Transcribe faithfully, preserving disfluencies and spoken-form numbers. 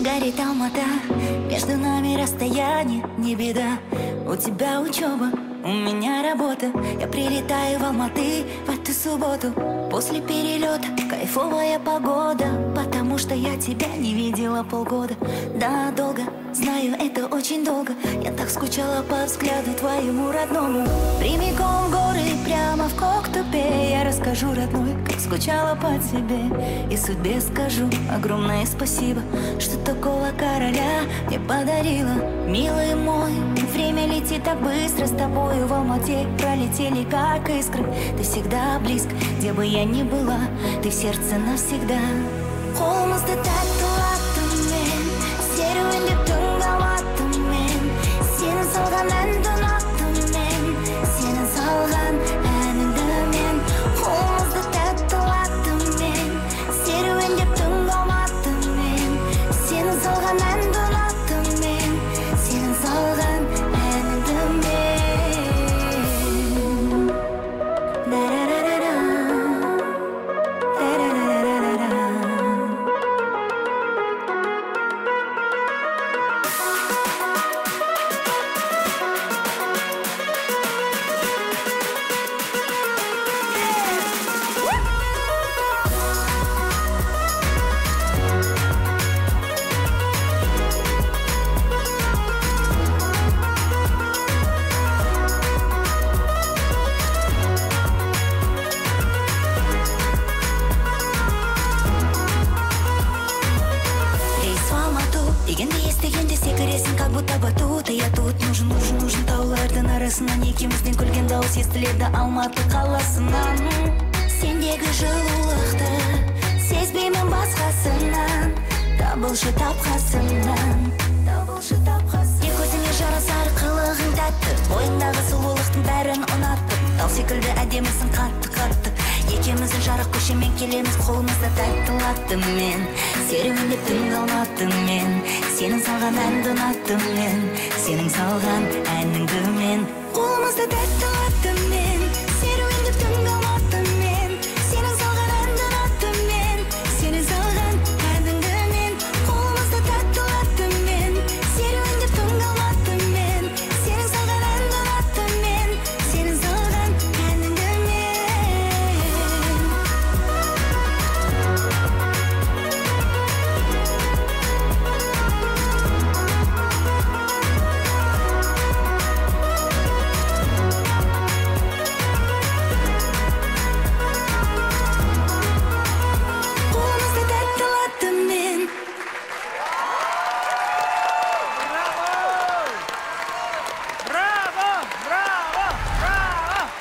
Горит Алмата, между нами расстояние, не беда. У тебя учеба, у меня работа. Я прилетаю в Алматы в эту субботу. После перелета кайфовая погода, потому что я тебя не видела полгода. Да, долго, знаю, это очень долго. Я так скучала по взгляду твоему родному. Прямиком в горы, прямо в Коктубе. Я расскажу, родной, как скучала по тебе. И судьбе скажу огромное спасибо, что такого короля мне подарила. Милый мой, время летит так быстро. С тобою в Алмате пролетели как искры. Ты всегда близко, где бы я ни была. Ты в сердце навсегда. Қолымызды тәтті латтым мен, серуендеп түн қалматтым мен. Сенің салған әнді ұнаттым мен, сенің салған әніңді мен. Қолымызды тәтті латтым мен, серуендеп түн қалматтым мен. Сенің салған әнді ұнаттым мен, сенің салған әніңді мен. Как будто батут, и я тут нужен, нужен, нужен. Таулардың арасынан екеуміздің күлген дауыс естіледі Алматы қаласынан. Сендегі жылулықты сезбеймін басқасынан. Табылшы тапқасынан, табылшы тапқасынан. Екі көзіңе жарасар қылығың тәтті, бойыңдағы сұлулықтың бәрін ұнаттым. Тау секілді әдемісің қатты қатты. Екеуміздің жарық көшемен келеміз, қолымызда тәтті латтым мен. Серуендеп түн қалматтым мен, сенің салған әнді ұнаттым мен. Сенің салған әніңді мен. Қолымызда тәтті